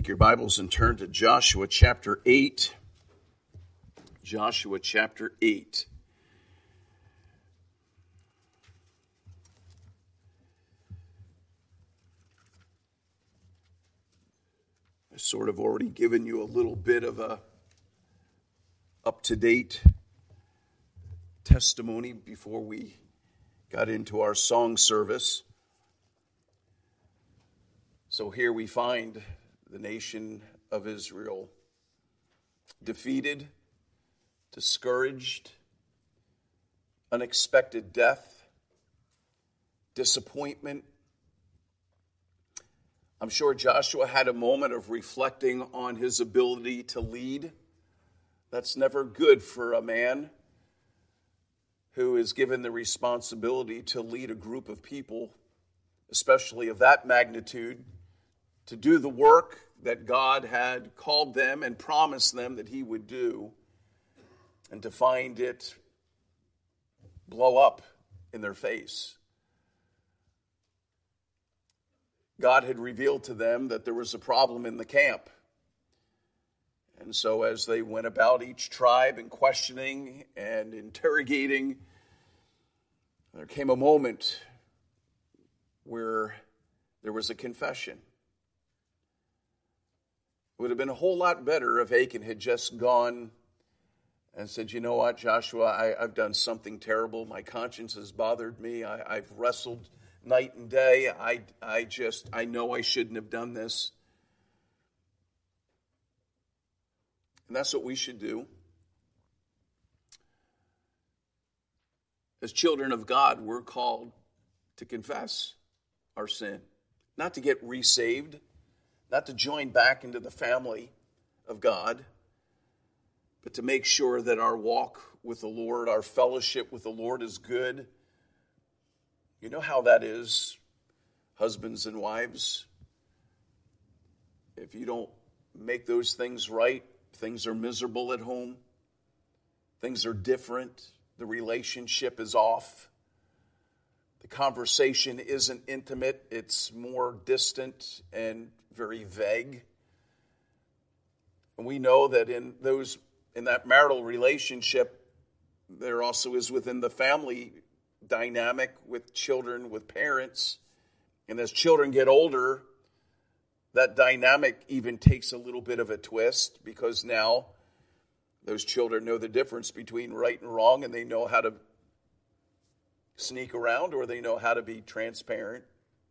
Take your Bibles and turn to Joshua chapter 8. Joshua chapter 8. I've sort of already given you a little bit of a up-to-date testimony before we got into our song service. So here we find the nation of Israel defeated, discouraged, unexpected death, disappointment. I'm sure Joshua had a moment of reflecting on his ability to lead. That's never good for a man who is given the responsibility to lead a group of people, especially of that magnitude, to do the work that God had called them and promised them that he would do, and to find it blow up in their face. God had revealed to them that there was a problem in the camp. And so as they went about each tribe and questioning and interrogating, there came a moment where there was a confession. It would have been a whole lot better if Achan had just gone and said, you know what, Joshua, I've done something terrible. My conscience has bothered me. I've wrestled night and day. I know I shouldn't have done this. And that's what we should do. As children of God, we're called to confess our sin, not to get resaved, not to join back into the family of God, but to make sure that our walk with the Lord, our fellowship with the Lord is good. You know how that is, husbands and wives. If you don't make those things right, things are miserable at home. Things are different. The relationship is off. The conversation isn't intimate. It's more distant and very vague. And we know that in that marital relationship, there also is within the family dynamic with children, with parents. And as children get older, that dynamic even takes a little bit of a twist, because now those children know the difference between right and wrong, and they know how to sneak around, or they know how to be transparent.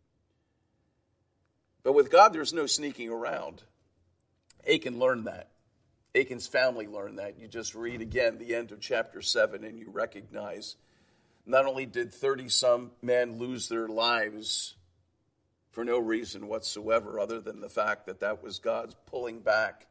But with God, there's no sneaking around. Achan learned that. Achan's family learned that. You just read again the end of chapter 7, and you recognize not only did 30-some men lose their lives for no reason whatsoever other than the fact that that was God's pulling back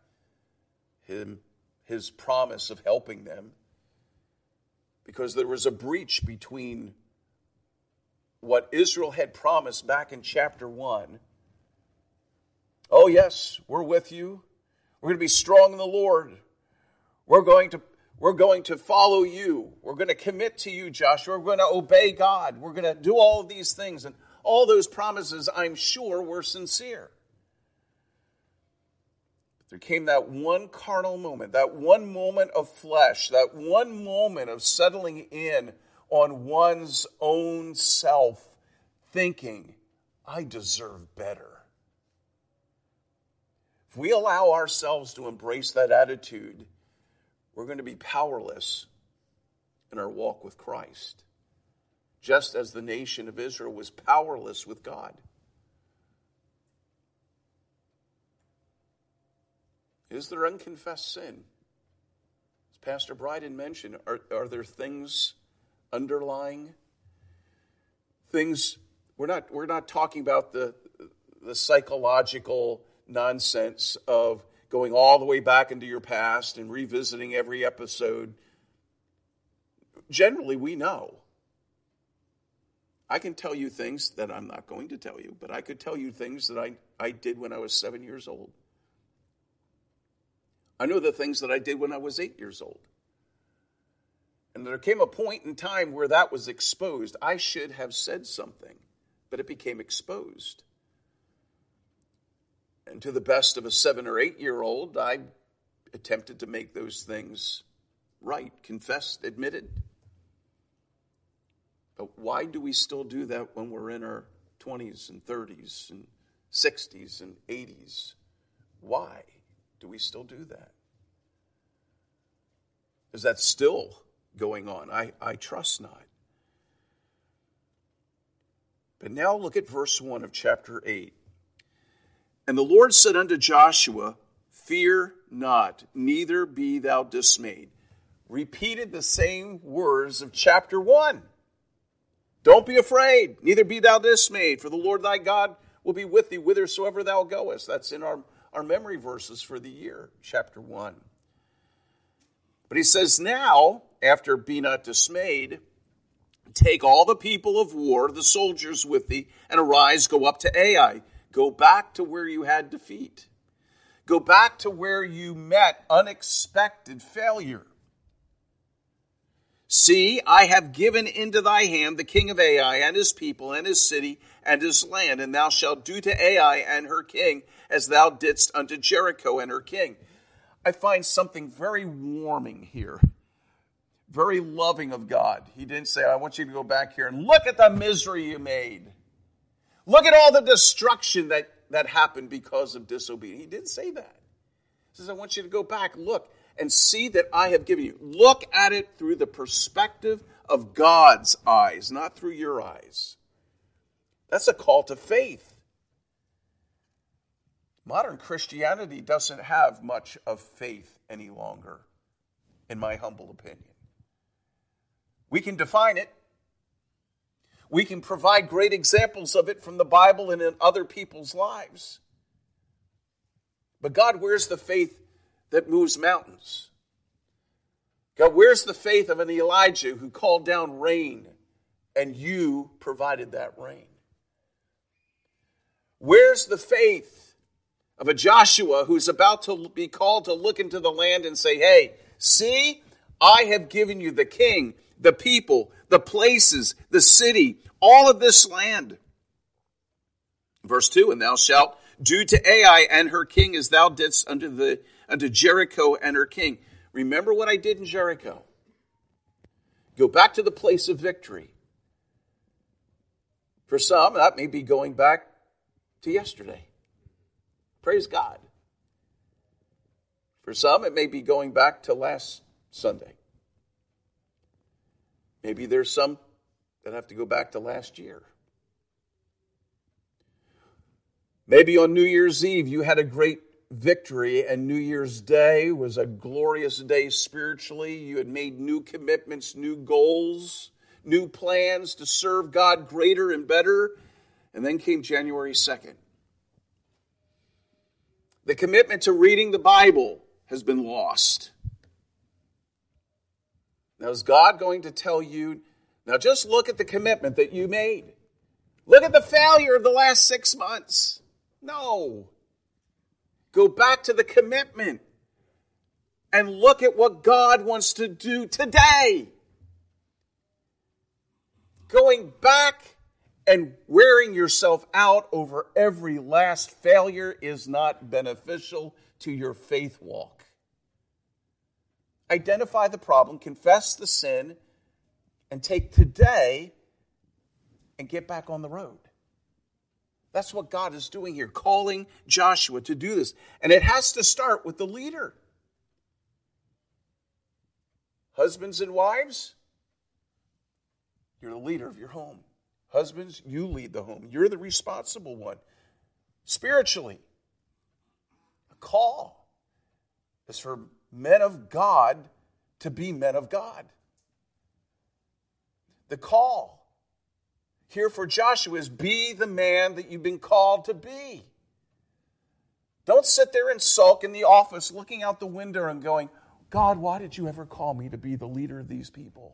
his promise of helping them, because there was a breach between what Israel had promised back in chapter 1. Oh yes, we're with you. We're going to be strong in the Lord. We're going to follow you. We're going to commit to you, Joshua. We're going to obey God. We're going to do all of these things. And all those promises, I'm sure, were sincere. But there came that one carnal moment, that one moment of flesh, that one moment of settling in on one's own self, thinking, I deserve better. If we allow ourselves to embrace that attitude, we're going to be powerless in our walk with Christ, just as the nation of Israel was powerless with God. Is there unconfessed sin? As Pastor Bryden mentioned, are there things underlying? Things, we're not talking about the psychological nonsense of going all the way back into your past and revisiting every episode. Generally, we know. I can tell you things that I'm not going to tell you, but I could tell you things that I did when I was 7 years old. I know the things that I did when I was 8 years old. And there came a point in time where that was exposed. I should have said something, but it became exposed. And to the best of a 7 or 8-year-old, I attempted to make those things right, confessed, admitted. But why do we still do that when we're in our 20s and 30s and 60s and 80s? Why do we still do that? Is that still going on? I trust not. But now look at verse 1 of chapter 8. And the Lord said unto Joshua, fear not, neither be thou dismayed. Repeated the same words of chapter 1. Don't be afraid, neither be thou dismayed, for the Lord thy God will be with thee whithersoever thou goest. That's in our memory verses for the year, chapter 1. But he says now, after be not dismayed, take all the people of war, the soldiers with thee, and arise, go up to Ai. Go back to where you had defeat. Go back to where you met unexpected failure. See, I have given into thy hand the king of Ai and his people and his city and his land, and thou shalt do to Ai and her king as thou didst unto Jericho and her king. I find something very warming here, very loving of God. He didn't say, I want you to go back here and look at the misery you made. Look at all the destruction that happened because of disobedience. He didn't say that. He says, I want you to go back, look, and see that I have given you. Look at it through the perspective of God's eyes, not through your eyes. That's a call to faith. Modern Christianity doesn't have much of faith any longer, in my humble opinion. We can define it. We can provide great examples of it from the Bible and in other people's lives. But God, where's the faith that moves mountains? God, where's the faith of an Elijah who called down rain and you provided that rain? Where's the faith of a Joshua who's about to be called to look into the land and say, hey, see, I have given you the king, the people, the places, the city, all of this land. Verse 2, and thou shalt do to Ai and her king as thou didst unto Jericho and her king. Remember what I did in Jericho. Go back to the place of victory. For some, that may be going back to yesterday. Praise God. For some, it may be going back to last Sunday. Maybe there's some that have to go back to last year. Maybe on New Year's Eve you had a great victory and New Year's Day was a glorious day spiritually. You had made new commitments, new goals, new plans to serve God greater and better. And then came January 2nd. The commitment to reading the Bible has been lost. Now, is God going to tell you, now just look at the commitment that you made. Look at the failure of the last 6 months. No. Go back to the commitment and look at what God wants to do today. Going back and wearing yourself out over every last failure is not beneficial to your faith walk. Identify the problem, confess the sin, and take today and get back on the road. That's what God is doing here, calling Joshua to do this. And it has to start with the leader. Husbands and wives, you're the leader of your home. Husbands, you lead the home. You're the responsible one. Spiritually, a call is for men of God to be men of God. The call here for Joshua is be the man that you've been called to be. Don't sit there and sulk in the office looking out the window and going, God, why did you ever call me to be the leader of these people?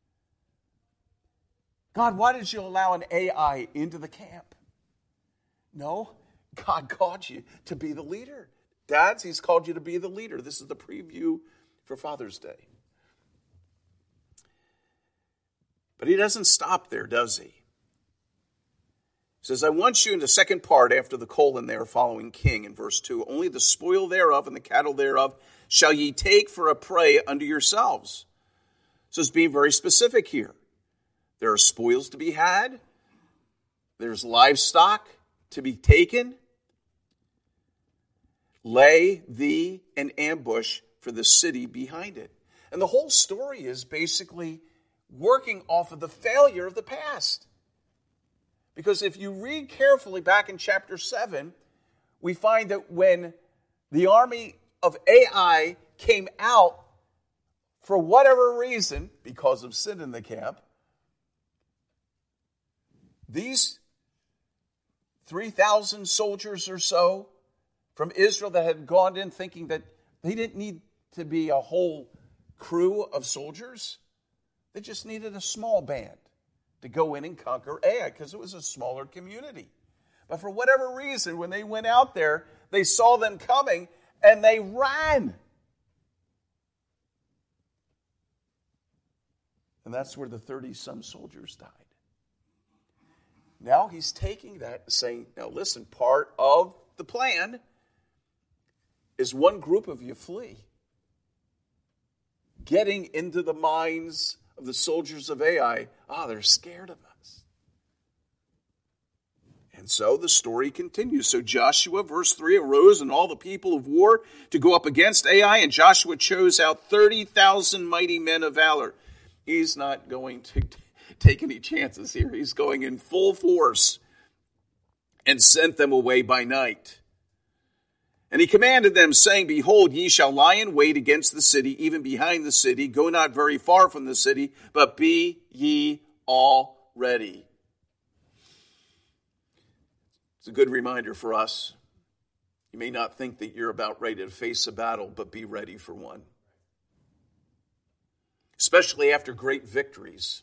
God, why did you allow an Ai into the camp? No, God called you to be the leader. Dads, he's called you to be the leader. This is the preview for Father's Day. But he doesn't stop there, does he? It says, I want you in the second part after the colon there following king in verse 2. Only the spoil thereof and the cattle thereof shall ye take for a prey unto yourselves. So it's being very specific here. There are spoils to be had. There's livestock to be taken. Lay thee an ambush for the city behind it. And the whole story is basically working off of the failure of the past. Because if you read carefully back in chapter 7, we find that when the army of Ai came out, for whatever reason, because of sin in the camp, these 3,000 soldiers or so from Israel that had gone in thinking that they didn't need to be a whole crew of soldiers, they just needed a small band to go in and conquer Ai because it was a smaller community. But for whatever reason, when they went out there, they saw them coming and they ran. And that's where the 30-some soldiers died. Now he's taking that and saying, now listen, part of the plan is one group of you flee. Getting into the minds of the soldiers of Ai, they're scared of us. And so the story continues. So Joshua, verse 3, arose and all the people of war to go up against Ai, and Joshua chose out 30,000 mighty men of valor. He's not going to take any chances here. He's going in full force and sent them away by night. And he commanded them, saying, behold, ye shall lie in wait against the city, even behind the city. Go not very far from the city, but be ye all ready. It's a good reminder for us. You may not think that you're about ready to face a battle, but be ready for one. Especially after great victories.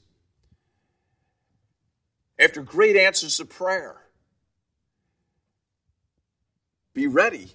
After great answers to prayer. Be ready.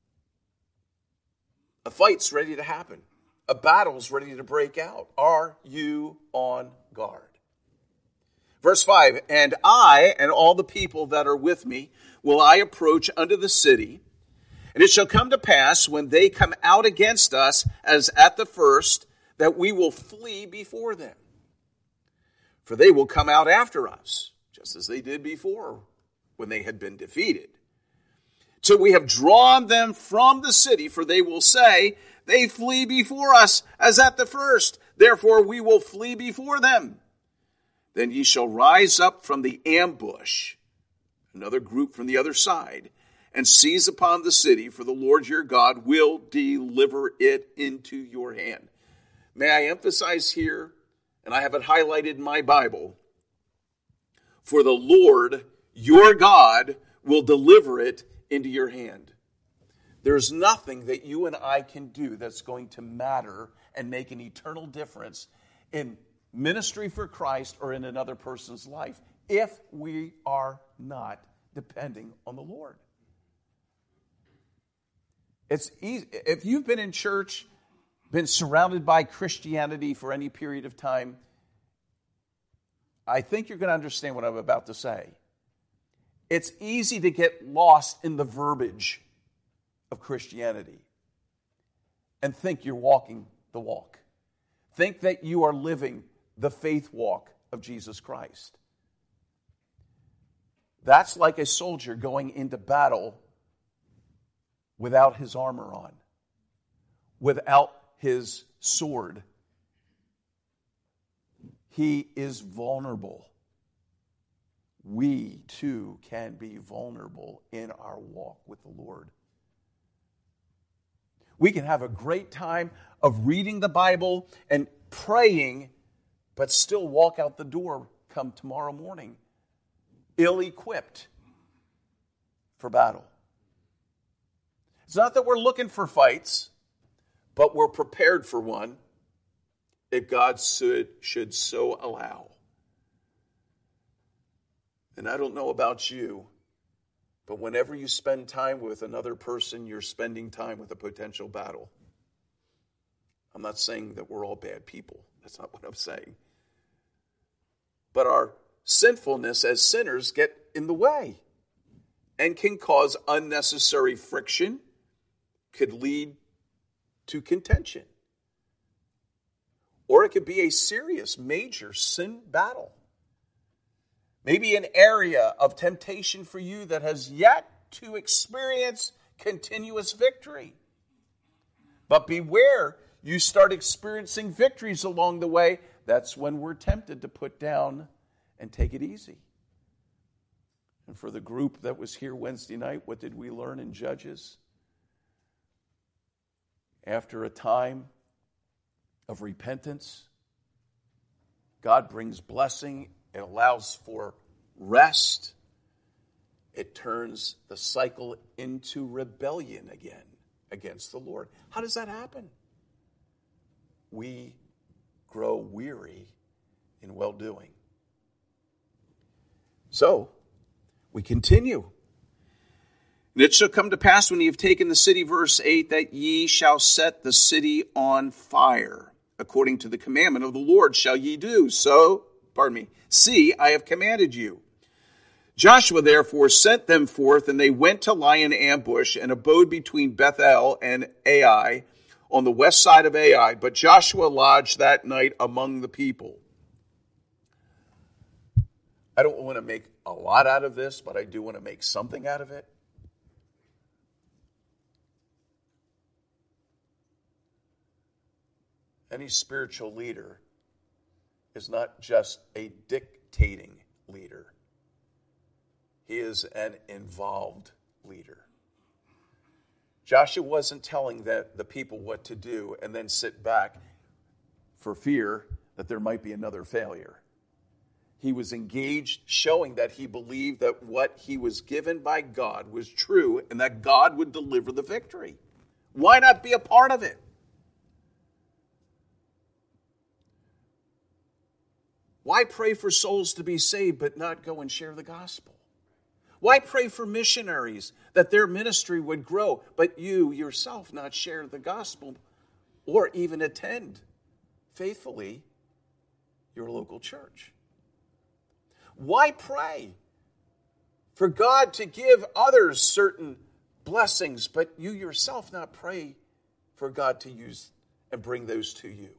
A fight's ready to happen. A battle's ready to break out. Are you on guard? Verse 5, and I and all the people that are with me will I approach unto the city, and it shall come to pass when they come out against us as at the first, that we will flee before them. For they will come out after us, just as they did before when they had been defeated. So we have drawn them from the city, for they will say, they flee before us as at the first. Therefore we will flee before them. Then ye shall rise up from the ambush, another group from the other side, and seize upon the city, for the Lord your God will deliver it into your hand. May I emphasize here, and I have it highlighted in my Bible, for the Lord your God will deliver it into your hand. There's nothing that you and I can do that's going to matter and make an eternal difference in ministry for Christ or in another person's life if we are not depending on the Lord. It's easy. If you've been in church, been surrounded by Christianity for any period of time, I think you're going to understand what I'm about to say. It's easy to get lost in the verbiage of Christianity and think you're walking the walk. Think that you are living the faith walk of Jesus Christ. That's like a soldier going into battle without his armor on, without his sword. He is vulnerable. We too can be vulnerable in our walk with the Lord. We can have a great time of reading the Bible and praying, but still walk out the door come tomorrow morning, ill-equipped for battle. It's not that we're looking for fights, but we're prepared for one if God should so allow. And I don't know about you, but whenever you spend time with another person, you're spending time with a potential battle. I'm not saying that we're all bad people. That's not what I'm saying. But our sinfulness as sinners get in the way and can cause unnecessary friction, could lead to contention. Or it could be a serious, major sin battle. Maybe an area of temptation for you that has yet to experience continuous victory. But beware, you start experiencing victories along the way, that's when we're tempted to put down and take it easy. And for the group that was here Wednesday night, what did we learn in Judges? After a time of repentance, God brings blessing. It allows for rest. It turns the cycle into rebellion again against the Lord. How does that happen? We grow weary in well-doing. So, we continue. And it shall come to pass when ye have taken the city, verse 8, that ye shall set the city on fire. According to the commandment of the Lord shall ye do. See, I have commanded you. Joshua therefore sent them forth, and they went to lie in ambush and abode between Bethel and Ai on the west side of Ai. But Joshua lodged that night among the people. I don't want to make a lot out of this, but I do want to make something out of it. Any spiritual leader is not just a dictating leader. He is an involved leader. Joshua wasn't telling the people what to do and then sit back for fear that there might be another failure. He was engaged, showing that he believed that what he was given by God was true and that God would deliver the victory. Why not be a part of it? Why pray for souls to be saved but not go and share the gospel? Why pray for missionaries that their ministry would grow, but you yourself not share the gospel or even attend faithfully your local church? Why pray for God to give others certain blessings, but you yourself not pray for God to use and bring those to you?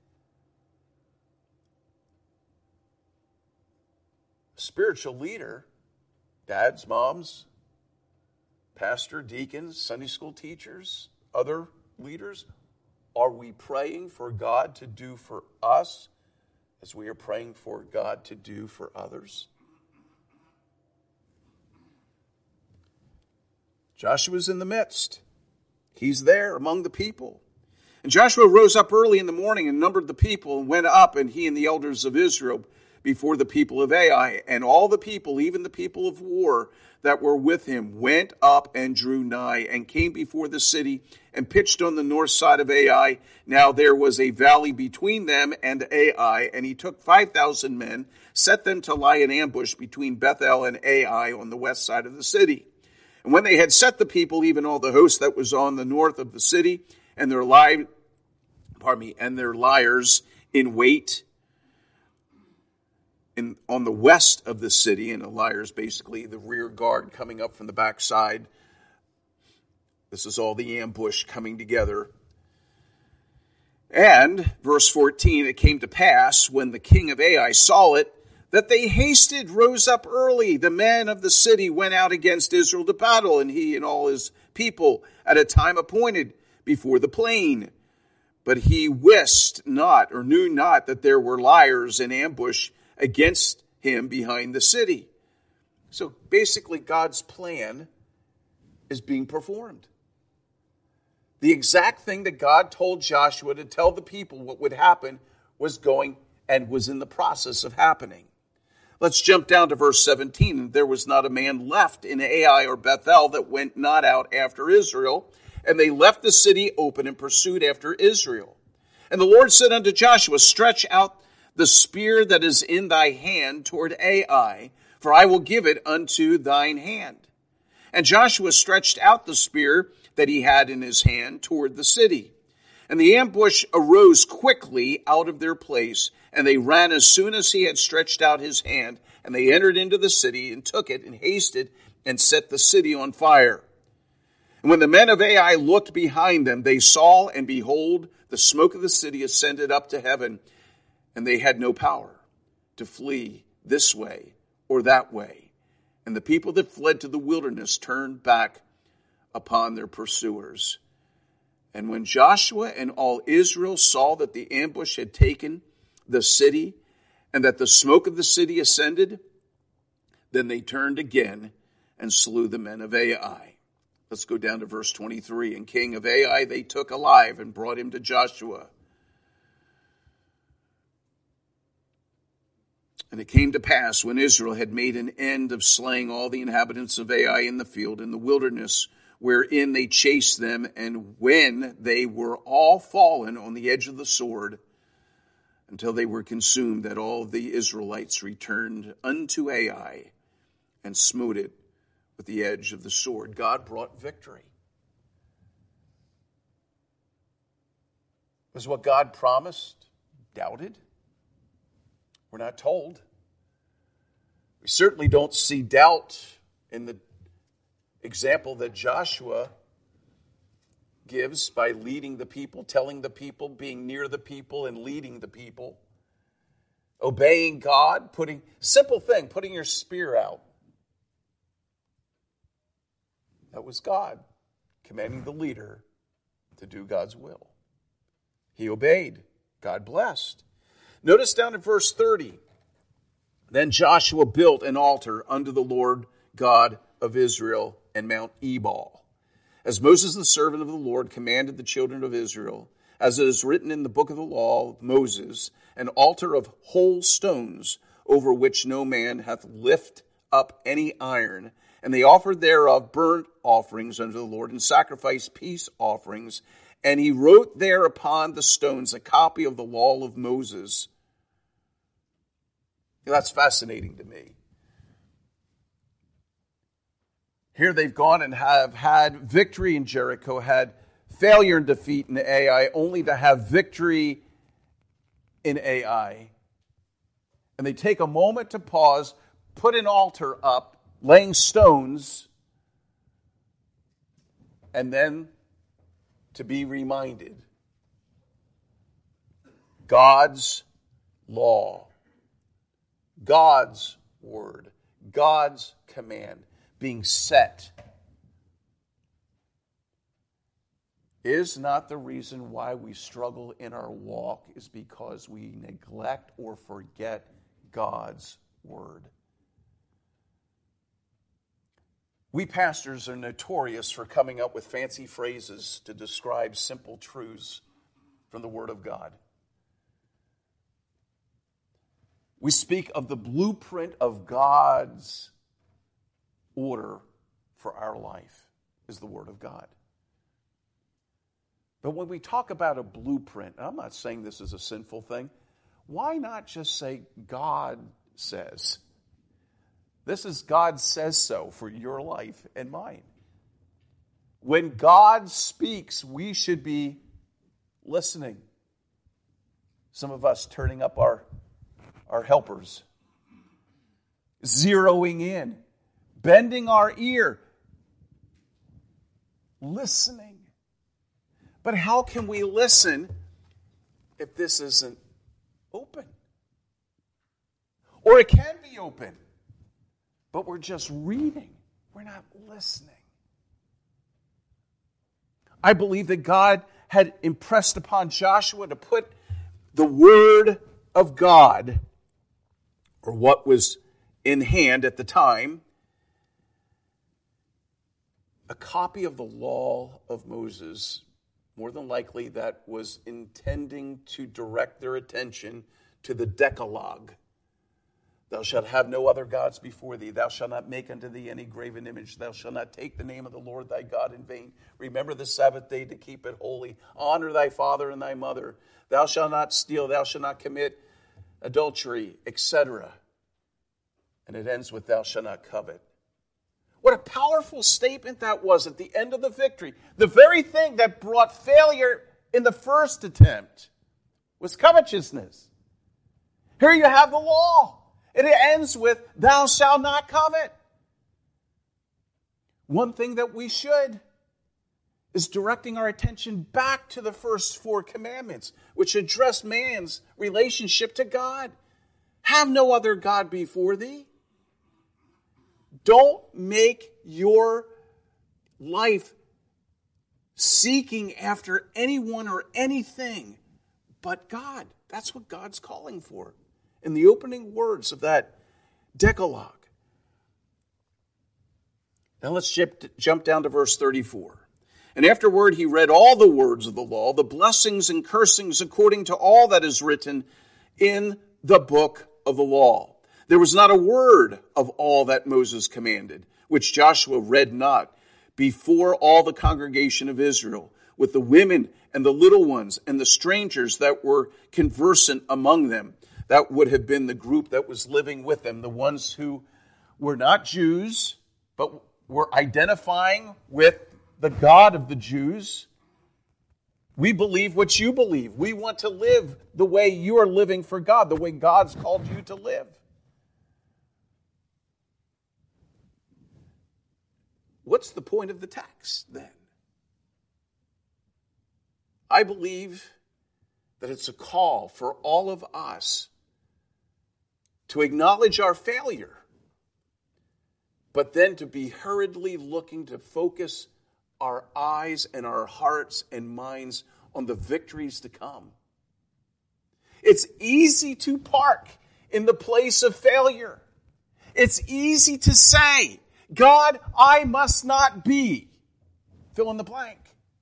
Spiritual leader, dads, moms, pastor, deacons, Sunday school teachers, other leaders, are we praying for God to do for us as we are praying for God to do for others? Joshua's in the midst. He's there among the people. And Joshua rose up early in the morning and numbered the people and went up, and he and the elders of Israel, before the people of Ai, and all the people, even the people of war that were with him, went up and drew nigh, and came before the city, and pitched on the north side of Ai. Now there was a valley between them and Ai, and he took 5,000 men, set them to lie in ambush between Bethel and Ai on the west side of the city. And when they had set the people, even all the host that was on the north of the city, and their liars in wait, on the west of the city, and the liars basically the rear guard coming up from the backside. This is all the ambush coming together. And, verse 14, it came to pass when the king of Ai saw it, that they hasted, rose up early. The men of the city went out against Israel to battle, and he and all his people at a time appointed before the plain. But he wist not, or knew not, that there were liars in ambush against him behind the city. So basically God's plan is being performed. The exact thing that God told Joshua to tell the people what would happen was going and was in the process of happening. Let's jump down to verse 17. There was not a man left in Ai or Bethel that went not out after Israel, and they left the city open and pursued after Israel. And the Lord said unto Joshua, stretch out the spear that is in thy hand toward Ai, for I will give it unto thine hand. And Joshua stretched out the spear that he had in his hand toward the city. And the ambush arose quickly out of their place, and they ran as soon as he had stretched out his hand, And they entered into the city and took it and hasted and set the city on fire. And when the men of Ai looked behind them, they saw, and behold, the smoke of the city ascended up to heaven, and they had no power to flee this way or that way. And the people that fled to the wilderness turned back upon their pursuers. And when Joshua and all Israel saw that the ambush had taken the city, and that the smoke of the city ascended, then they turned again and slew the men of Ai. Let's go down to verse 23. And king of Ai they took alive and brought him to Joshua. And it came to pass, when Israel had made an end of slaying all the inhabitants of Ai in the field, in the wilderness, wherein they chased them, and when they were all fallen on the edge of the sword, until they were consumed, that all the Israelites returned unto Ai and smote it with the edge of the sword. God brought victory. Was what God promised doubted? We're not told. We certainly don't see doubt in the example that Joshua gives by leading the people, telling the people, being near the people, and leading the people. Obeying God, simple thing, putting your spear out. That was God commanding the leader to do God's will. He obeyed. God blessed. Notice down in verse 30. Then Joshua built an altar unto the Lord God of Israel in Mount Ebal, as Moses the servant of the Lord commanded the children of Israel, as it is written in the book of the law of Moses, an altar of whole stones, over which no man hath lift up any iron. And they offered thereof burnt offerings unto the Lord, and sacrificed peace offerings. And he wrote there upon the stones a copy of the law of Moses. That's fascinating to me. Here they've gone and have had victory in Jericho, had failure and defeat in Ai, only to have victory in Ai. And they take a moment to pause, put an altar up, laying stones, and then to be reminded God's law, God's word, God's command being set is not the reason why we struggle in our walk, is because we neglect or forget God's word. We pastors are notorious for coming up with fancy phrases to describe simple truths from the Word of God. We speak of the blueprint of God's order for our life is the Word of God. But when we talk about a blueprint, and I'm not saying this is a sinful thing, why not just say God says? This is God says so for your life and mine. When God speaks, we should be listening. Some of us turning up our helpers, zeroing in, bending our ear, listening. But how can we listen if this isn't open? Or it can be open, but we're just reading. We're not listening. I believe that God had impressed upon Joshua to put the Word of God, or what was in hand at the time, a copy of the law of Moses, more than likely that was intending to direct their attention to the Decalogue. Thou shalt have no other gods before thee. Thou shalt not make unto thee any graven image. Thou shalt not take the name of the Lord thy God in vain. Remember the Sabbath day to keep it holy. Honor thy father and thy mother. Thou shalt not steal. Thou shalt not commit adultery, etc. And it ends with thou shalt not covet. What a powerful statement that was at the end of the victory. The very thing that brought failure in the first attempt was covetousness. Here you have the law. It ends with, thou shalt not covet. One thing that we should is directing our attention back to the first 4 commandments, which address man's relationship to God. Have no other God before thee. Don't make your life seeking after anyone or anything but God. That's what God's calling for in the opening words of that Decalogue. Now let's jump down to verse 34. And afterward he read all the words of the law, the blessings and cursings according to all that is written in the book of the law. There was not a word of all that Moses commanded, which Joshua read not before all the congregation of Israel, with the women and the little ones and the strangers that were conversant among them. That would have been the group that was living with them, the ones who were not Jews, but were identifying with the God of the Jews. We believe what you believe. We want to live the way you are living for God, the way God's called you to live. What's the point of the text then? I believe that it's a call for all of us to acknowledge our failure, but then to be hurriedly looking to focus our eyes and our hearts and minds on the victories to come. It's easy to park in the place of failure. It's easy to say, God, I must not be. Fill in the blank.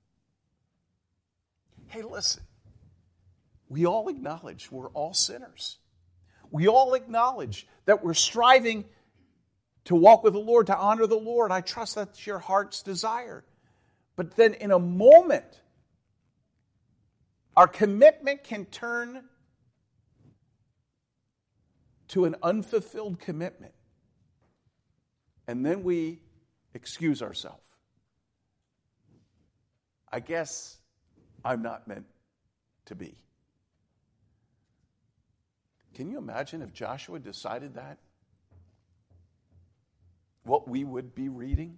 Hey, listen. We all acknowledge we're all sinners. We all acknowledge that we're striving to walk with the Lord, to honor the Lord. I trust that's your heart's desire. But then in a moment, our commitment can turn to an unfulfilled commitment. And then we excuse ourselves. I guess I'm not meant to be. Can you imagine if Joshua decided that? What we would be reading?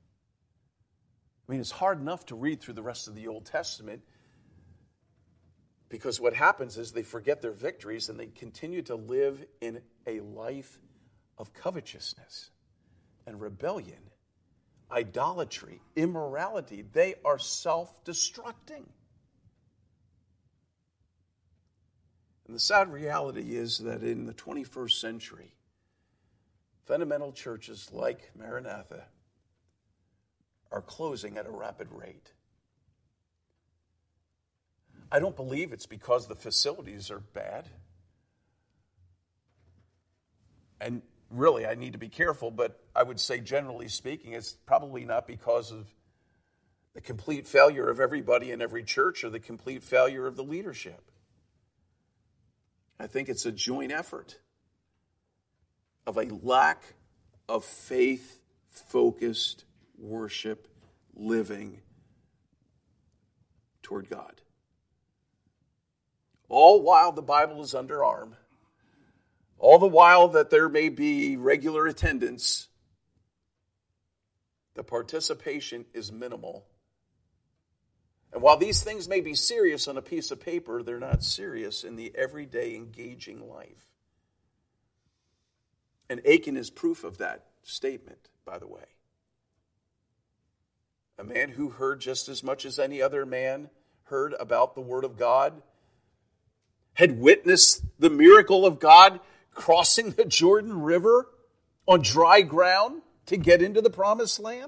I mean, it's hard enough to read through the rest of the Old Testament because what happens is they forget their victories and they continue to live in a life of covetousness and rebellion, idolatry, immorality. They are self-destructing. And the sad reality is that in the 21st century, fundamental churches like Maranatha are closing at a rapid rate. I don't believe it's because the facilities are bad. And really, I need to be careful, but I would say, generally speaking, it's probably not because of the complete failure of everybody in every church or the complete failure of the leadership. I think it's a joint effort of a lack of faith-focused worship living toward God. All while the Bible is under arm, all the while that there may be regular attendance, the participation is minimal. And while these things may be serious on a piece of paper, they're not serious in the everyday engaging life. And Achan is proof of that statement, by the way. A man who heard just as much as any other man heard about the Word of God, had witnessed the miracle of God crossing the Jordan River on dry ground to get into the Promised Land.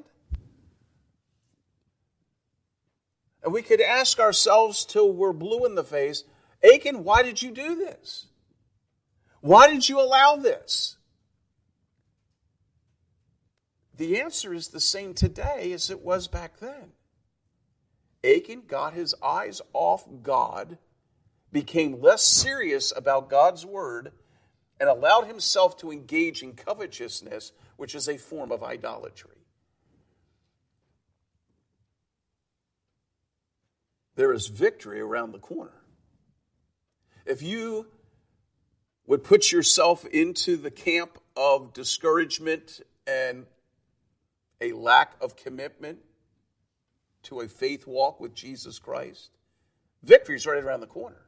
And we could ask ourselves till we're blue in the face, Achan, why did you do this? Why did you allow this? The answer is the same today as it was back then. Achan got his eyes off God, became less serious about God's word, and allowed himself to engage in covetousness, which is a form of idolatry. There is victory around the corner. If you would put yourself into the camp of discouragement and a lack of commitment to a faith walk with Jesus Christ, victory is right around the corner.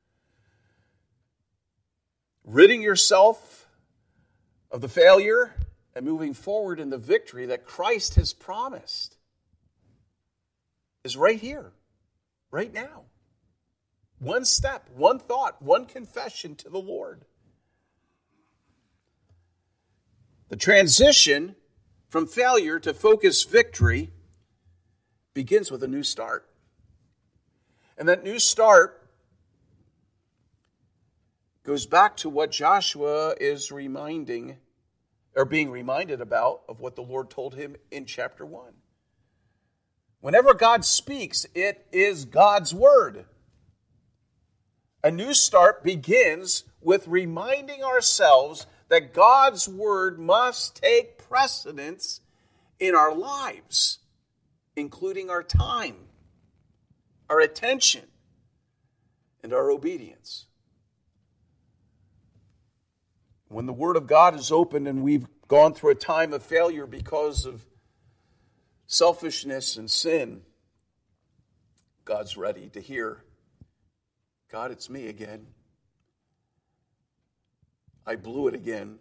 Ridding yourself of the failure and moving forward in the victory that Christ has promised is right here, right now. One step, one thought, one confession to the Lord. The transition from failure to focused victory begins with a new start. And that new start goes back to what Joshua is being reminded about of what the Lord told him in chapter 1. Whenever God speaks, it is God's word. A new start begins with reminding ourselves that God's word must take precedence in our lives, including our time, our attention, and our obedience. When the word of God is opened and we've gone through a time of failure because of selfishness and sin, God's ready to hear, God, it's me again. I blew it again.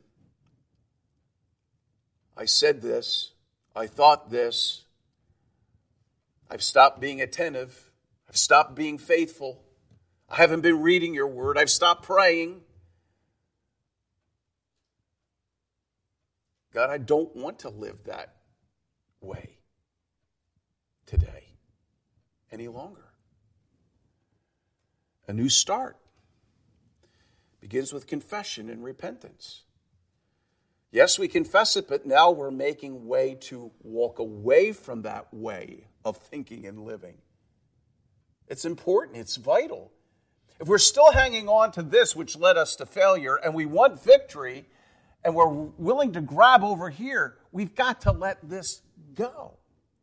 I said this. I thought this. I've stopped being attentive. I've stopped being faithful. I haven't been reading your word. I've stopped praying. God, I don't want to live that way today any longer. A new start begins with confession and repentance. Yes, we confess it, but now we're making way to walk away from that way of thinking and living. It's important. It's vital. If we're still hanging on to this which led us to failure and we want victory and we're willing to grab over here, we've got to let this go.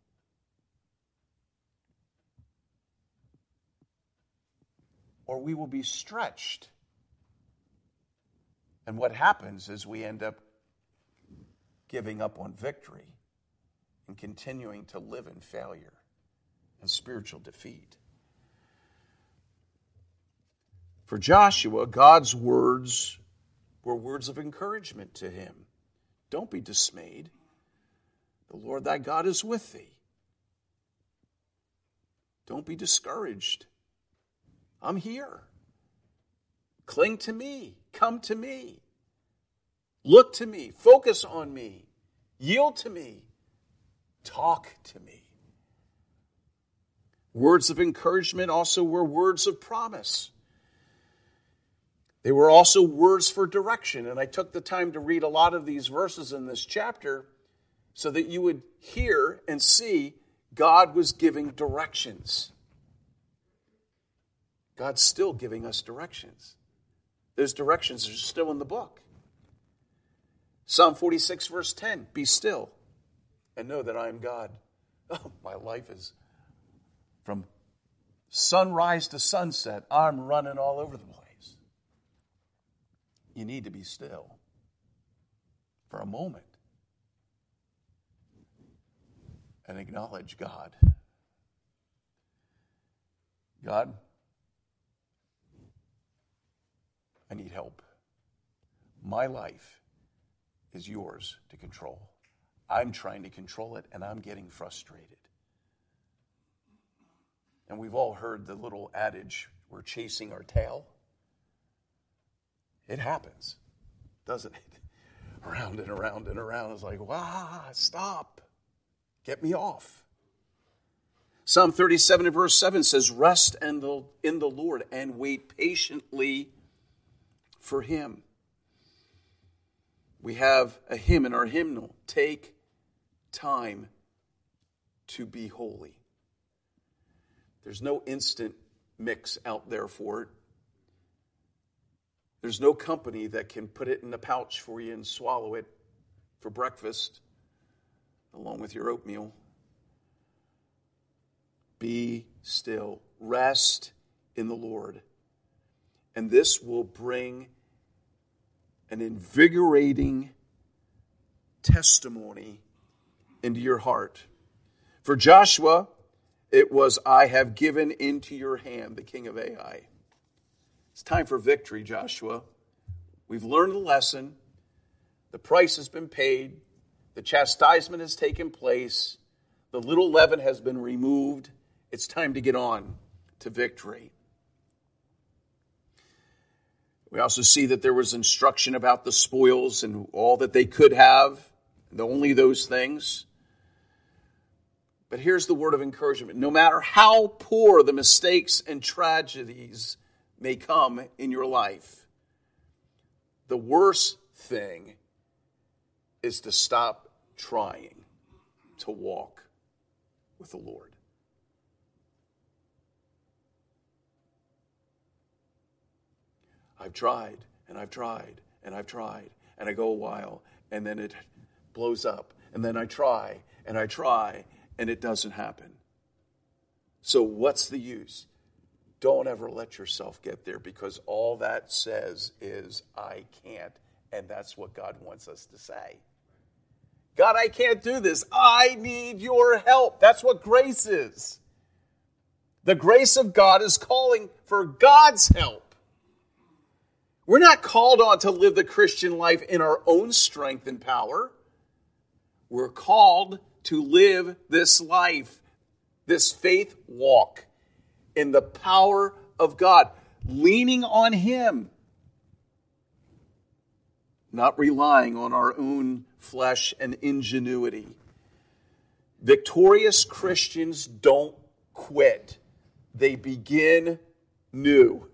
Or we will be stretched. And what happens is we end up giving up on victory and continuing to live in failure and spiritual defeat. For Joshua, God's words were words of encouragement to him. Don't be dismayed. The Lord thy God is with thee. Don't be discouraged. I'm here. Cling to me. Come to me. Look to me. Focus on me. Yield to me. Talk to me. Words of encouragement also were words of promise. They were also words for direction. And I took the time to read a lot of these verses in this chapter so that you would hear and see God was giving directions. God's still giving us directions. Those directions are still in the book. Psalm 46, verse 10, be still and know that I am God. Oh, my life is from sunrise to sunset. I'm running all over the place. You need to be still for a moment and acknowledge God. God, I need help. My life is yours to control. I'm trying to control it, and I'm getting frustrated. And we've all heard the little adage, we're chasing our tail. It happens, doesn't it? Around and around and around. It's like, wow, stop. Get me off. Psalm 37 and verse 7 says, rest in the Lord and wait patiently for him. We have a hymn in our hymnal, take time to be holy. There's no instant mix out there for it. There's no company that can put it in a pouch for you and swallow it for breakfast along with your oatmeal. Be still. Rest in the Lord. And this will bring an invigorating testimony into your heart. For Joshua, it was, I have given into your hand the king of Ai. It's time for victory, Joshua. We've learned the lesson. The price has been paid. The chastisement has taken place. The little leaven has been removed. It's time to get on to victory. We also see that there was instruction about the spoils and all that they could have, and only those things. But here's the word of encouragement. No matter how poor the mistakes and tragedies may come in your life, the worst thing is to stop trying to walk with the Lord. I've tried, and I've tried, and I've tried, and I go a while, and then it blows up, and then I try, and it doesn't happen. So what's the use? Don't ever let yourself get there, because all that says is, I can't, and that's what God wants us to say. God, I can't do this. I need your help. That's what grace is. The grace of God is calling for God's help. We're not called on to live the Christian life in our own strength and power. We're called to live this life, this faith walk, in the power of God, leaning on Him, not relying on our own flesh and ingenuity. Victorious Christians don't quit. They begin new.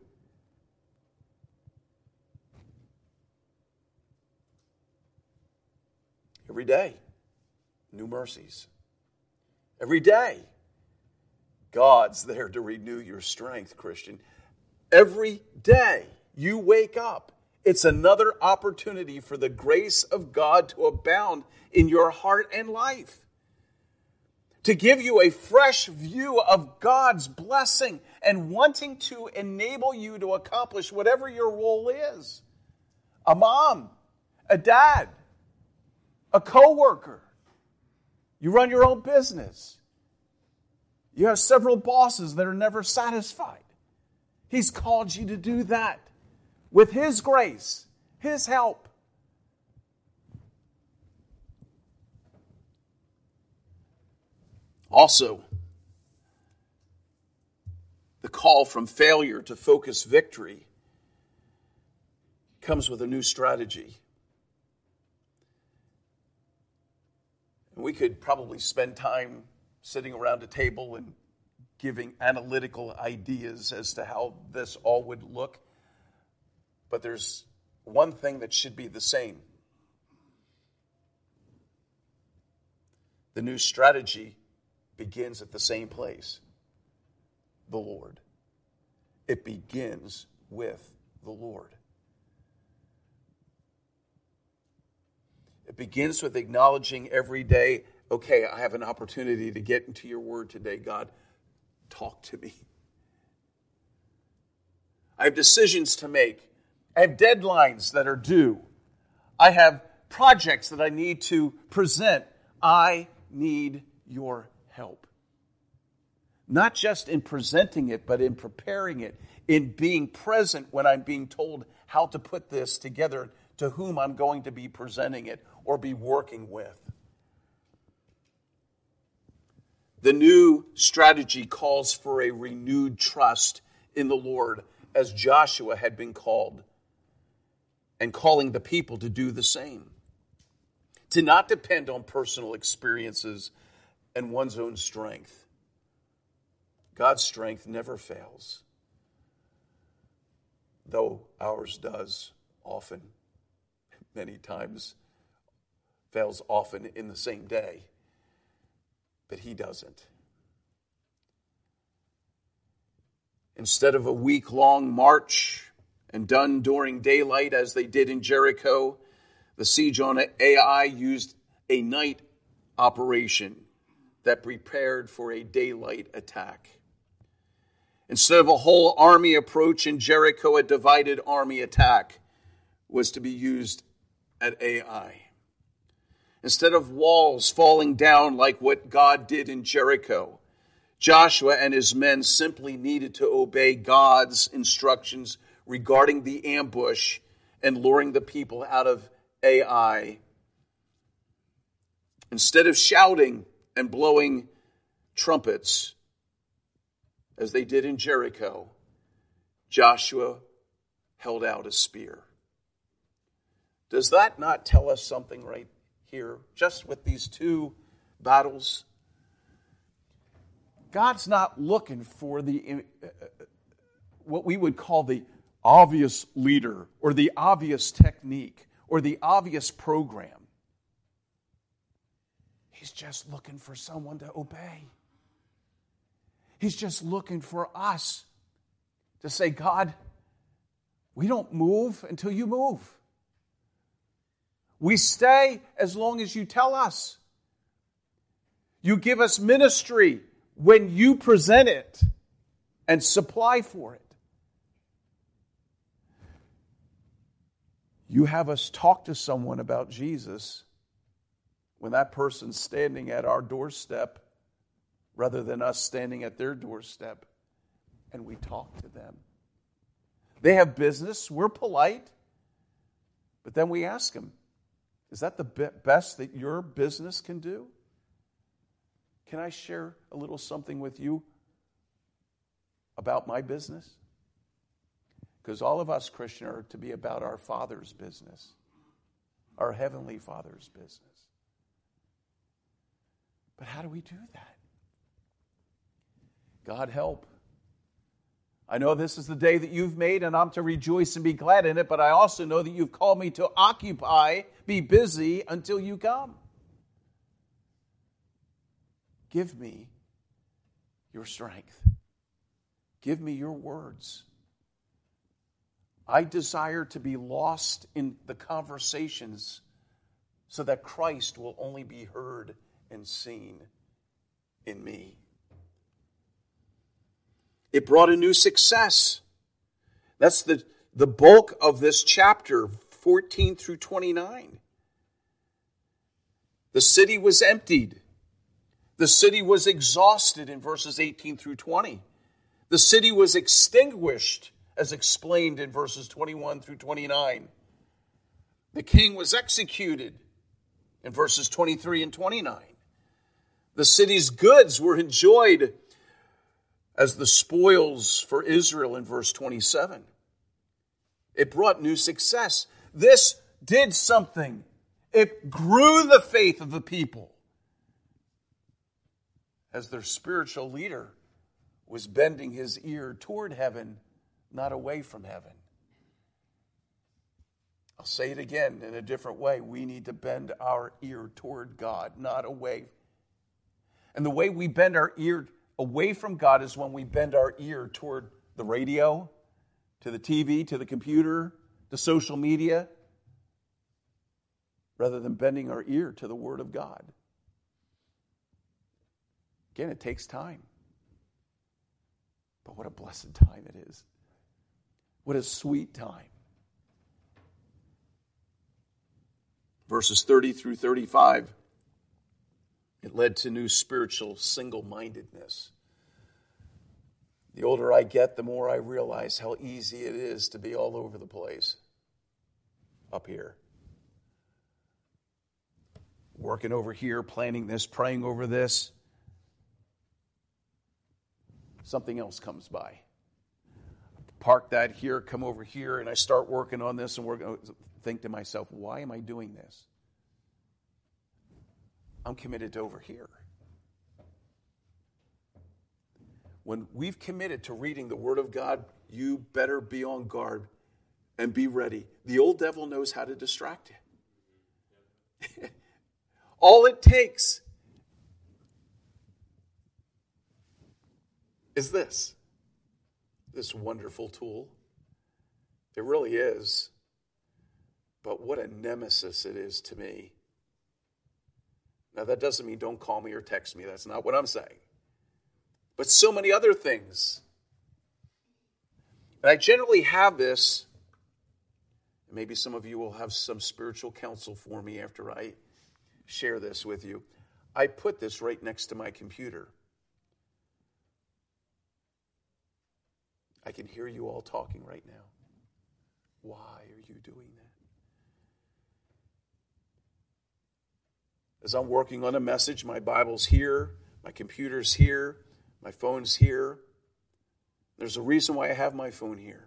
Every day, new mercies. Every day, God's there to renew your strength, Christian. Every day you wake up, it's another opportunity for the grace of God to abound in your heart and life. To give you a fresh view of God's blessing and wanting to enable you to accomplish whatever your role is. A mom, a dad, a coworker. You run your own business. You have several bosses that are never satisfied. He's called you to do that with His grace, His help. Also, the call from failure to focus victory comes with a new strategy. And we could probably spend time sitting around a table and giving analytical ideas as to how this all would look. But there's one thing that should be the same. The new strategy begins at the same place, the Lord. It begins with the Lord. It begins with acknowledging every day, okay, I have an opportunity to get into your word today. God, talk to me. I have decisions to make. I have deadlines that are due. I have projects that I need to present. I need your help. Not just in presenting it, but in preparing it, in being present when I'm being told how to put this together, to whom I'm going to be presenting it or be working with. The new strategy calls for a renewed trust in the Lord, as Joshua had been called, and calling the people to do the same. To not depend on personal experiences and one's own strength. God's strength never fails, though ours does often, many times, fails often in the same day. But He doesn't. Instead of a week-long march and done during daylight as they did in Jericho, the siege on Ai used a night operation that prepared for a daylight attack. Instead of a whole army approach in Jericho, a divided army attack was to be used at Ai. Instead of walls falling down like what God did in Jericho, Joshua and his men simply needed to obey God's instructions regarding the ambush and luring the people out of Ai. Instead of shouting and blowing trumpets, as they did in Jericho, Joshua held out a spear. Does that not tell us something right here, just with these two battles? God's not looking for the what we would call the obvious leader or the obvious technique or the obvious program. He's just looking for someone to obey. He's just looking for us to say, God, we don't move until you move. We stay as long as you tell us. You give us ministry when you present it and supply for it. You have us talk to someone about Jesus when that person's standing at our doorstep rather than us standing at their doorstep, and we talk to them. They have business, we're polite, but then we ask them, is that the best that your business can do? Can I share a little something with you about my business? Because all of us Christians are to be about our Father's business, our Heavenly Father's business. But how do we do that? God help. I know this is the day that you've made and I'm to rejoice and be glad in it, but I also know that you've called me to occupy, be busy until you come. Give me your strength. Give me your words. I desire to be lost in the conversations so that Christ will only be heard and seen in me. It brought a new success. That's the bulk of this chapter, 14 through 29. The city was emptied. The city was exhausted in verses 18 through 20. The city was extinguished, as explained in verses 21 through 29. The king was executed in verses 23 and 29. The city's goods were enjoyed as the spoils for Israel in verse 27. It brought new success. This did something. It grew the faith of the people as their spiritual leader was bending his ear toward heaven, not away from heaven. I'll say it again in a different way. We need to bend our ear toward God, not away. And the way we bend our ear away from God is when we bend our ear toward the radio, to the TV, to the computer, to social media, rather than bending our ear to the Word of God. Again, it takes time. But what a blessed time it is. What a sweet time. Verses 30 through 35. It led to new spiritual single-mindedness. The older I get, the more I realize how easy it is to be all over the place up here. Working over here, planning this, praying over this. Something else comes by. Park that here, come over here, and I start working on this, and think to myself, why am I doing this? I'm committed to over here. When we've committed to reading the Word of God, you better be on guard and be ready. The old devil knows how to distract you. All it takes is this wonderful tool. It really is. But what a nemesis it is to me. Now, that doesn't mean don't call me or text me. That's not what I'm saying. But so many other things. And I generally have this Maybe some of you will have some spiritual counsel for me after I share this with you. I put this right next to my computer. I can hear you all talking right now. Why are you doing that? As I'm working on a message, my Bible's here, my computer's here, my phone's here. There's a reason why I have my phone here.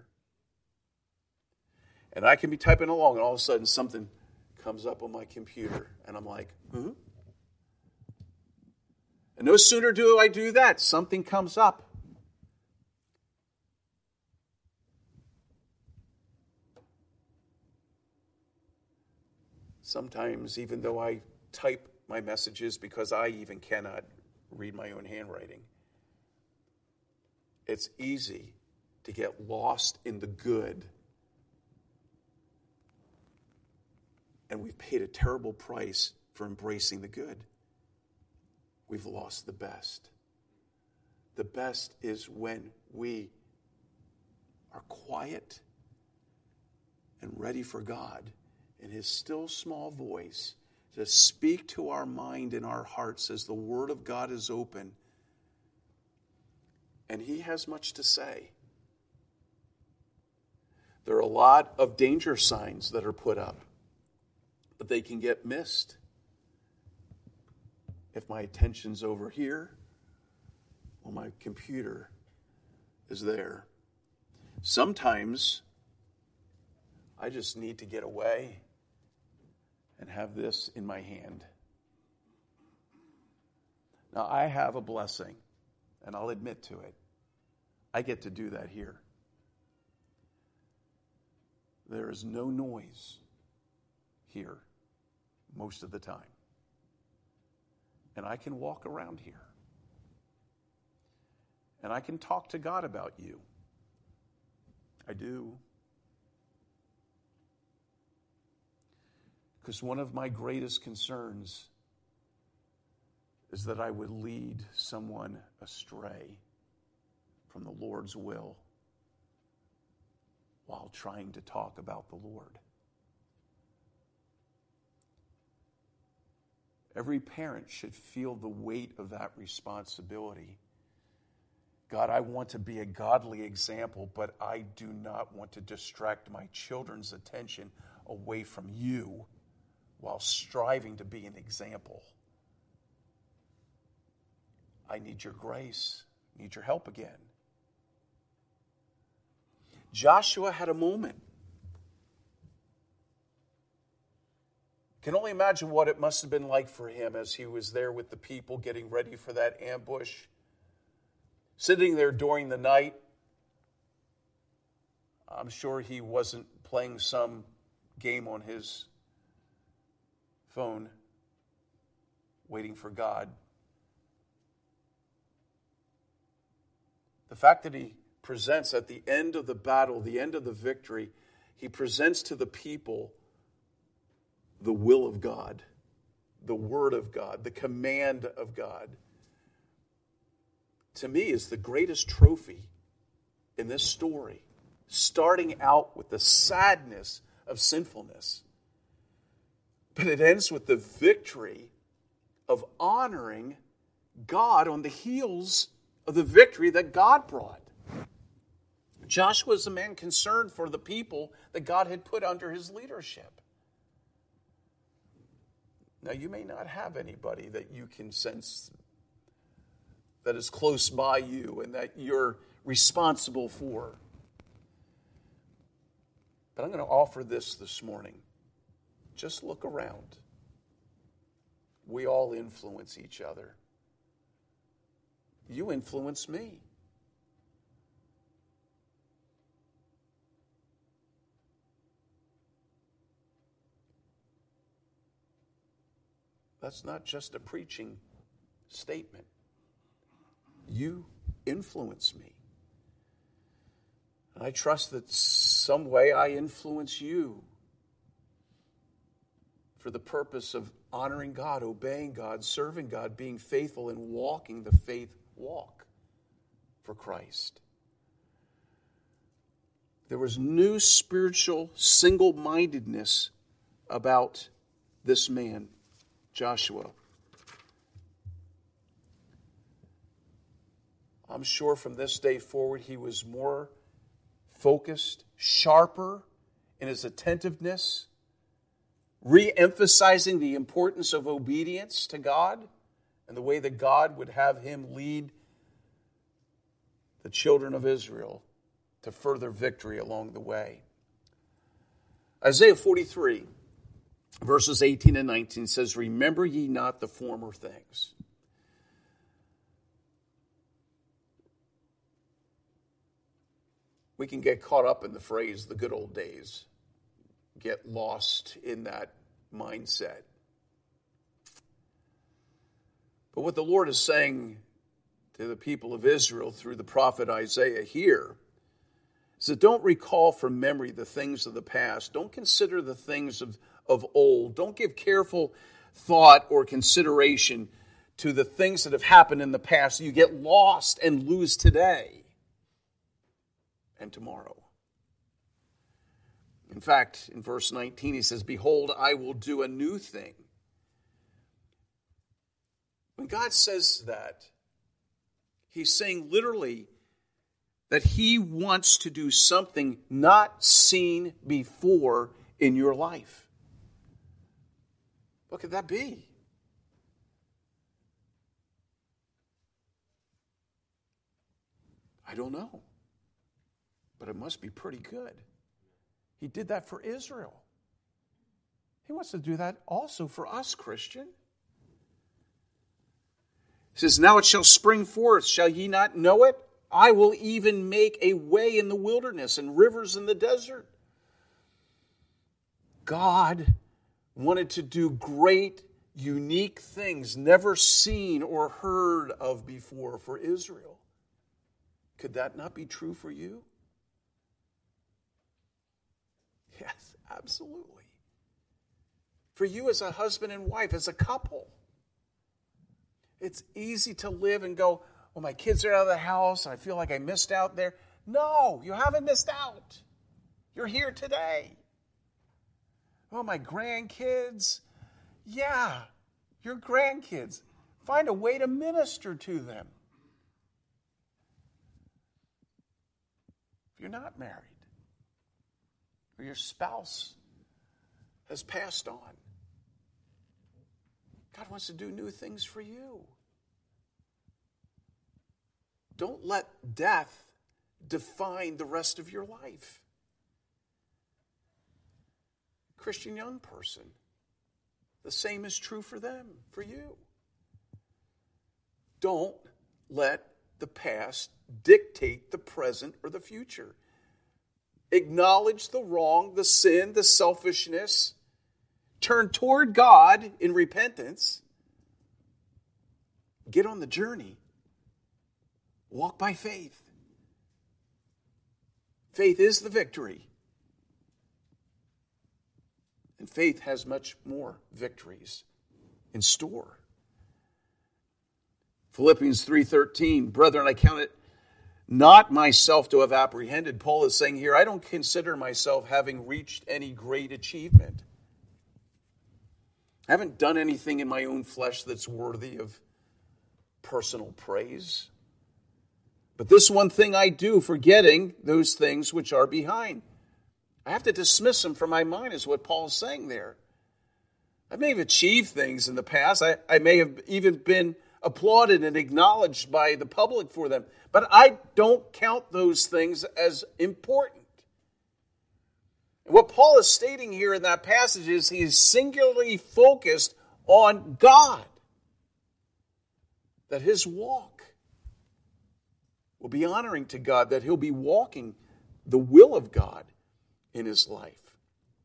And I can be typing along, and all of a sudden something comes up on my computer, and I'm like, And no sooner do I do that, something comes up. Sometimes, even though I type my messages because I even cannot read my own handwriting, it's easy to get lost in the good. And we've paid a terrible price for embracing the good. We've lost the best. The best is when we are quiet and ready for God in His still small voice to speak to our mind and our hearts as the Word of God is open. And He has much to say. There are a lot of danger signs that are put up, but they can get missed if my attention's over here or my computer is there. Sometimes I just need to get away and have this in my hand. Now, I have a blessing, and I'll admit to it. I get to do that here. There is no noise here most of the time. And I can walk around here. And I can talk to God about you. I do. Because one of my greatest concerns is that I would lead someone astray from the Lord's will while trying to talk about the Lord. Every parent should feel the weight of that responsibility. God, I want to be a godly example, but I do not want to distract my children's attention away from you while striving to be an example. I need your grace, need your help again. Joshua had a moment. Can only imagine what it must have been like for him as he was there with the people getting ready for that ambush. Sitting there during the night. I'm sure he wasn't playing some game on his phone, waiting for God. The fact that he presents at the end of the battle, the end of the victory, he presents to the people the will of God, the word of God, the command of God, to me is the greatest trophy in this story, starting out with the sadness of sinfulness. But it ends with the victory of honoring God on the heels of the victory that God brought. Joshua is a man concerned for the people that God had put under his leadership. Now, you may not have anybody that you can sense that is close by you and that you're responsible for. But I'm going to offer this morning. Just look around. We all influence each other. You influence me. That's not just a preaching statement. You influence me. And I trust that some way I influence you for the purpose of honoring God, obeying God, serving God, being faithful, and walking the faith walk for Christ. There was new spiritual single-mindedness about this man, Joshua. I'm sure from this day forward he was more focused, sharper in his attentiveness, re-emphasizing the importance of obedience to God and the way that God would have him lead the children of Israel to further victory along the way. Isaiah 43, verses 18 and 19 says, "Remember ye not the former things." We can get caught up in the phrase, the good old days, get lost in that mindset. But what the Lord is saying to the people of Israel through the prophet Isaiah here is that don't recall from memory the things of the past. Don't consider the things of old. Don't give careful thought or consideration to the things that have happened in the past. You get lost and lose today and tomorrow. In fact, in verse 19, he says, "Behold, I will do a new thing." When God says that, he's saying literally that he wants to do something not seen before in your life. What could that be? I don't know. But it must be pretty good. He did that for Israel. He wants to do that also for us, Christian. He says, "Now it shall spring forth. Shall ye not know it? I will even make a way in the wilderness and rivers in the desert." God wanted to do great, unique things never seen or heard of before for Israel. Could that not be true for you? Yes, absolutely. For you as a husband and wife, as a couple, it's easy to live and go, "Well, my kids are out of the house and I feel like I missed out there." No, you haven't missed out. You're here today. "Oh, my grandkids." Yeah, your grandkids. Find a way to minister to them. If you're not married, or your spouse has passed on, God wants to do new things for you. Don't let death define the rest of your life. Christian young person, the same is true for them, for you. Don't let the past dictate the present or the future. Acknowledge the wrong, the sin, the selfishness. Turn toward God in repentance. Get on the journey. Walk by faith. Faith is the victory. And faith has much more victories in store. Philippians 3:13, "Brethren, I count it not myself to have apprehended." Paul is saying here, I don't consider myself having reached any great achievement. I haven't done anything in my own flesh that's worthy of personal praise. But this one thing I do, forgetting those things which are behind. I have to dismiss them from my mind, is what Paul is saying there. I may have achieved things in the past. I may have even been applauded and acknowledged by the public for them. But I don't count those things as important. And what Paul is stating here in that passage is he is singularly focused on God. That his walk will be honoring to God, that he'll be walking the will of God in his life.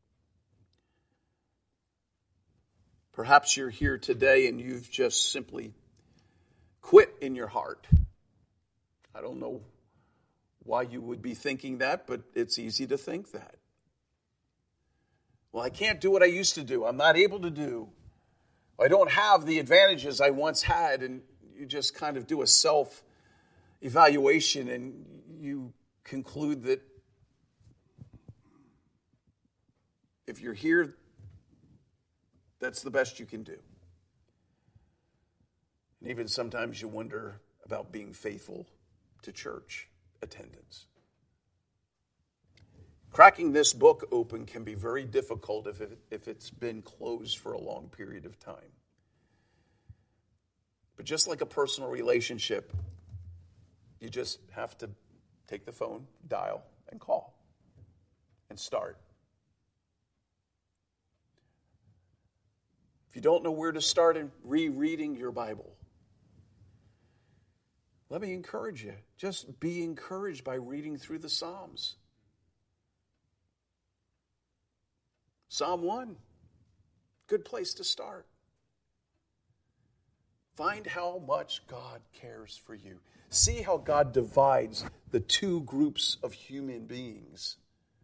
Perhaps you're here today and you've just simply quit in your heart. I don't know why you would be thinking that, but it's easy to think that. Well, I can't do what I used to do. I'm not able to do. I don't have the advantages I once had, and you just kind of do a self-evaluation and you conclude that If you're here, that's the best you can do. And even sometimes you wonder about being faithful to church attendance. Cracking this book open can be very difficult if it's been closed for a long period of time. But just like a personal relationship, you just have to take the phone, dial, and call, and start. If you don't know where to start in rereading your Bible, let me encourage you. Just be encouraged by reading through the Psalms. Psalm 1, good place to start. Find how much God cares for you. See how God divides the two groups of human beings,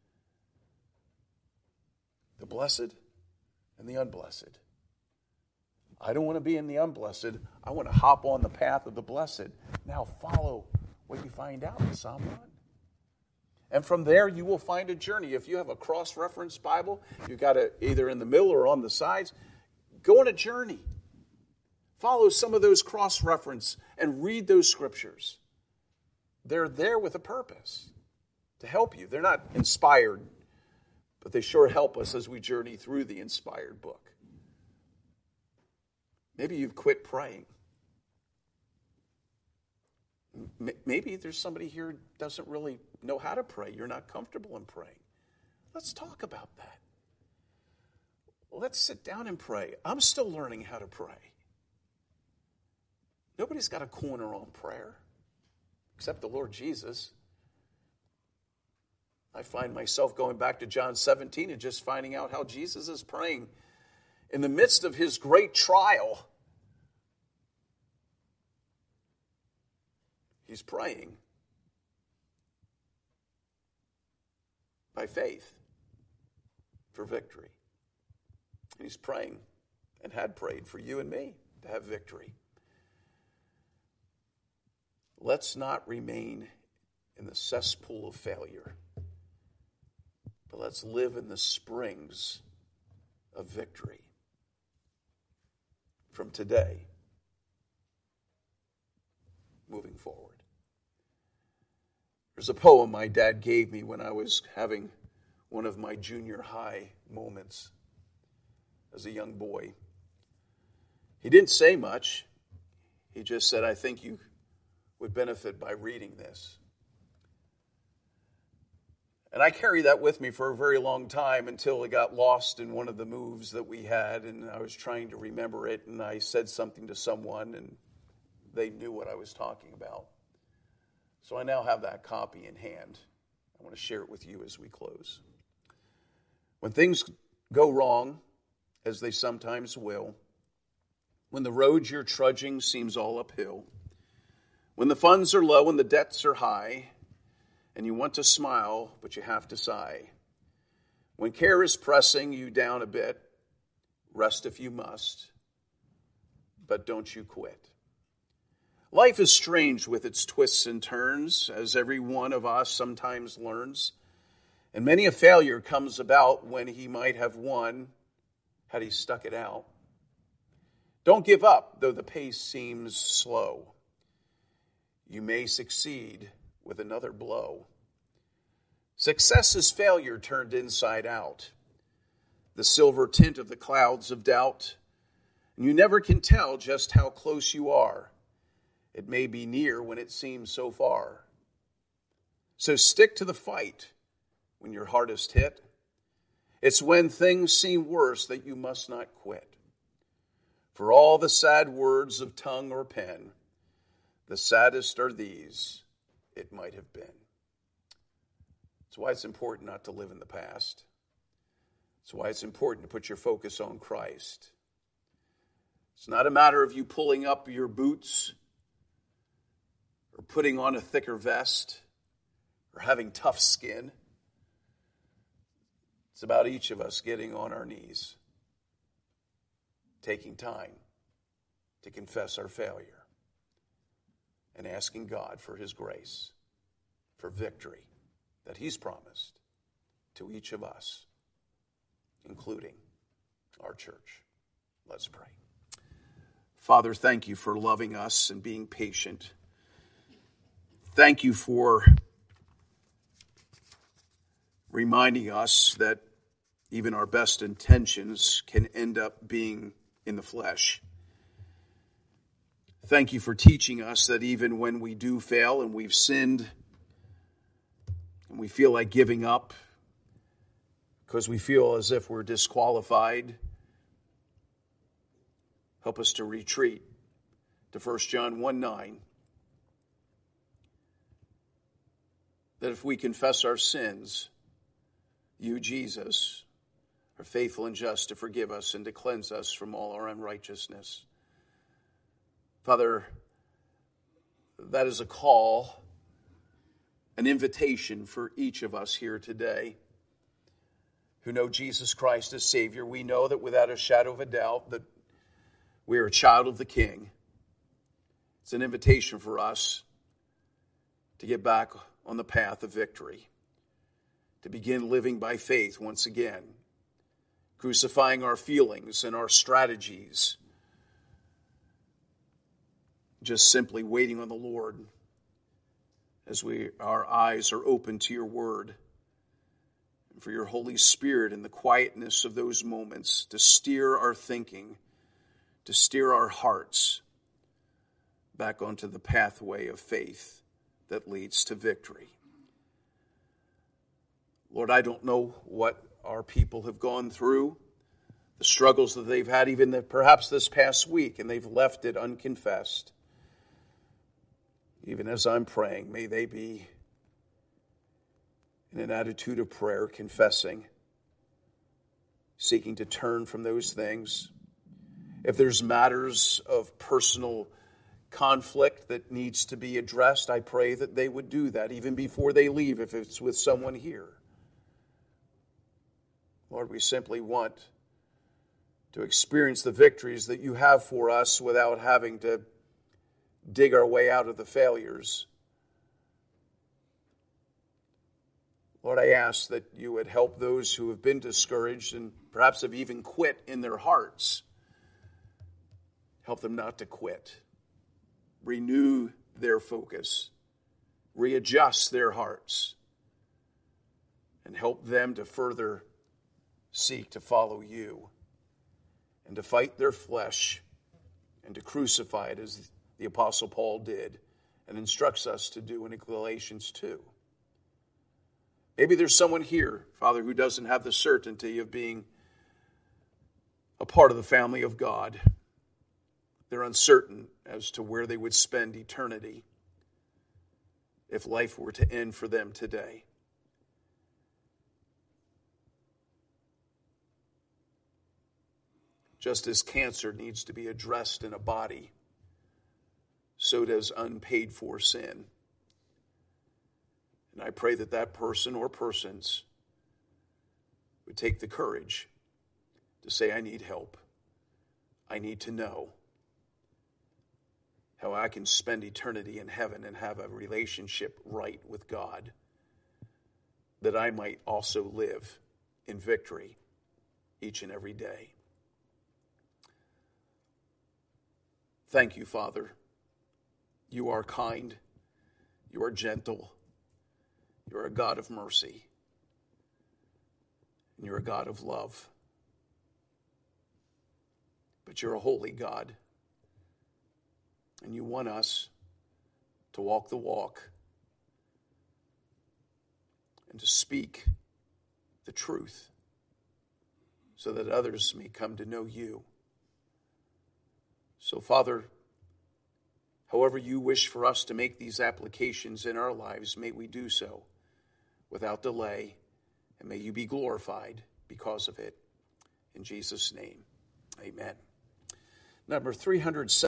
the blessed and the unblessed. I don't want to be in the unblessed. I want to hop on the path of the blessed. Now follow what you find out in Psalm 1. And from there, you will find a journey. If you have a cross-reference Bible, you've got it either in the middle or on the sides, go on a journey. Follow some of those cross-reference and read those scriptures. They're there with a purpose to help you. They're not inspired, but they sure help us as we journey through the inspired book. Maybe you've quit praying. Maybe there's somebody here who doesn't really know how to pray. You're not comfortable in praying. Let's talk about that. Let's sit down and pray. I'm still learning how to pray. Nobody's got a corner on prayer except the Lord Jesus. I find myself going back to John 17 and just finding out how Jesus is praying in the midst of his great trial. He's praying by faith for victory. He's praying and had prayed for you and me to have victory. Let's not remain in the cesspool of failure, but let's live in the springs of victory from today moving forward. There's a poem my dad gave me when I was having one of my junior high moments as a young boy. He didn't say much. He just said, I think you would benefit by reading this. And I carried that with me for a very long time until it got lost in one of the moves that we had, and I was trying to remember it, and I said something to someone, and they knew what I was talking about. So I now have that copy in hand. I want to share it with you as we close. When things go wrong, as they sometimes will, when the road you're trudging seems all uphill, when the funds are low and the debts are high, and you want to smile, but you have to sigh, when care is pressing you down a bit, rest if you must, but don't you quit. Life is strange with its twists and turns, as every one of us sometimes learns. And many a failure comes about when he might have won had he stuck it out. Don't give up, though the pace seems slow. You may succeed with another blow. Success is failure turned inside out. The silver tint of the clouds of doubt. And you never can tell just how close you are. It may be near when it seems so far. So stick to the fight when you're hardest hit. It's when things seem worse that you must not quit. For all the sad words of tongue or pen, the saddest are these, it might have been. That's why it's important not to live in the past. That's why it's important to put your focus on Christ. It's not a matter of you pulling up your boots or putting on a thicker vest, or having tough skin. It's about each of us getting on our knees, taking time to confess our failure, and asking God for his grace, for victory that he's promised to each of us. including our church. Let's pray. Father, thank you for loving us and being patient. Thank you for reminding us that even our best intentions can end up being in the flesh. Thank you for teaching us that even when we do fail and we've sinned and we feel like giving up because we feel as if we're disqualified, help us to retreat to 1 John 1:9. That if we confess our sins, you, Jesus, are faithful and just to forgive us and to cleanse us from all our unrighteousness. Father, that is a call, an invitation for each of us here today who know Jesus Christ as Savior. We know that without a shadow of a doubt that we are a child of the King. It's an invitation for us to get back on the path of victory, to begin living by faith once again, crucifying our feelings and our strategies, just simply waiting on the Lord as our eyes are open to your word, and for your Holy Spirit in the quietness of those moments to steer our thinking, to steer our hearts back onto the pathway of faith that leads to victory. Lord, I don't know what our people have gone through, the struggles that they've had even perhaps this past week, and they've left it unconfessed. Even as I'm praying, may they be in an attitude of prayer, confessing, seeking to turn from those things. If there's matters of personal conflict that needs to be addressed, I pray that they would do that even before they leave, if it's with someone here. Lord, we simply want to experience the victories that you have for us without having to dig our way out of the failures. Lord, I ask that you would help those who have been discouraged and perhaps have even quit in their hearts. Help them not to quit. Renew their focus. Readjust their hearts. And help them to further seek to follow you and to fight their flesh and to crucify it as the Apostle Paul did and instructs us to do in Galatians 2. Maybe there's someone here, Father, who doesn't have the certainty of being a part of the family of God. They're uncertain as to where they would spend eternity if life were to end for them today. Just as cancer needs to be addressed in a body, so does unpaid for sin. And I pray that that person or persons would take the courage to say, I need help. I need to know how I can spend eternity in heaven and have a relationship right with God, that I might also live in victory each and every day. Thank you, Father. You are kind. You are gentle. You are a God of mercy. And you're a God of love. But you're a holy God. And you want us to walk the walk and to speak the truth so that others may come to know you. So, Father, however you wish for us to make these applications in our lives, may we do so without delay, and may you be glorified because of it. In Jesus' name, amen. Number 307.